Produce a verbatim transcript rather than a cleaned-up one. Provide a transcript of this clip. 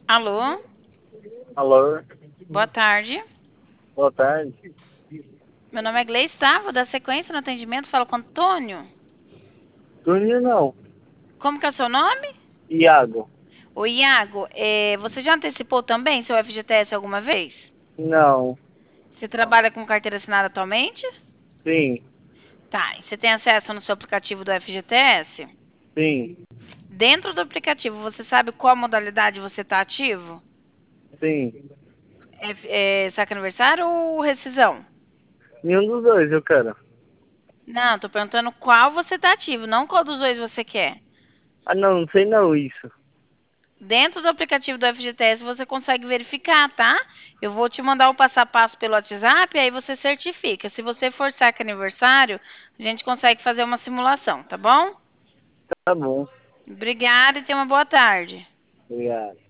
Alô? Alô, Boa tarde. boa tarde. Meu nome é Gleice, tá? Vou dar sequência no atendimento. Falo com o Antônio. Túnio não. Como que é o seu nome? Iago. Ô, Iago, é, você já antecipou também seu F G T S alguma vez? Não. Você trabalha com carteira assinada atualmente? Sim, Tá. E você tem acesso no seu aplicativo do F G T S? sim, Dentro do aplicativo, você sabe qual modalidade você está ativo? sim. É, é saque aniversário ou rescisão? Nenhum dos dois eu quero. Não, tô perguntando qual você está ativo, não qual dos dois você quer. Ah, não, não sei não isso. Dentro do aplicativo do F G T S você consegue verificar, tá? Eu vou te mandar o passo a passo pelo WhatsApp, aí você certifica. Se você for saque aniversário, a gente consegue fazer uma simulação, tá bom? Tá bom. Obrigada e tenha uma boa tarde. Obrigado.